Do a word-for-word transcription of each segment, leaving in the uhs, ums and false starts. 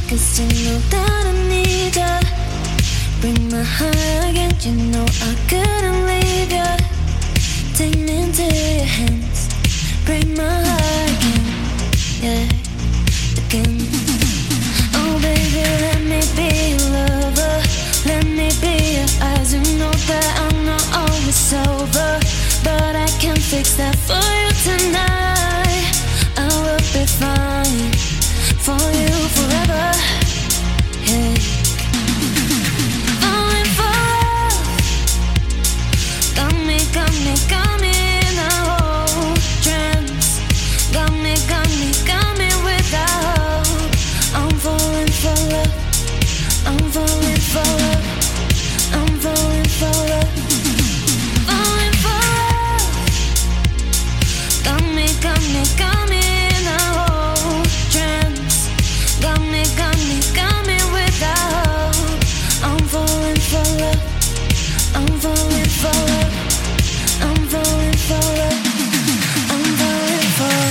'cause you know that I need ya. Bring my heart again, you know I couldn't leave ya. Take me into your hands, break my heart again, yeah, again. Oh baby, let me be your lover, let me be your eyes. You know that I'm not always sober, but I can fix that for you tonight. I will be fine for you forever, yeah. Falling for love, got me, got me, got me in a whole trance. Got me, got me, got me without hope. I'm falling for love, I'm falling for love, I'm falling for love, falling for love. Got me, got me, got me in a whole trance. Got me, got me, got me without hope. I'm falling for love, I'm falling for love, I'm falling for love, I'm falling for love.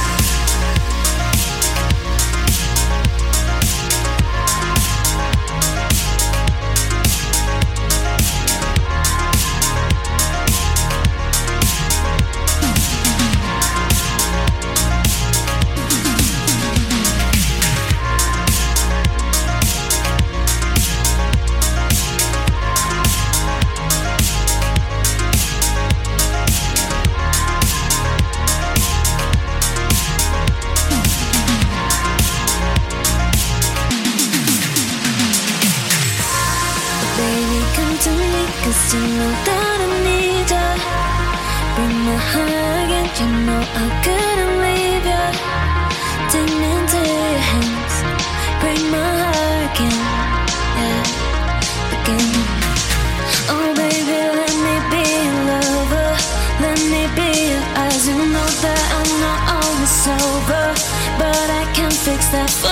Baby, come to me, 'cause you know that I need ya. Bring my heart again, you know I couldn't leave ya. Take me into your hands, break my heart again, yeah, again. Oh baby, let me be your lover, let me be your eyes. You know that I'm not always sober, but I can fix that for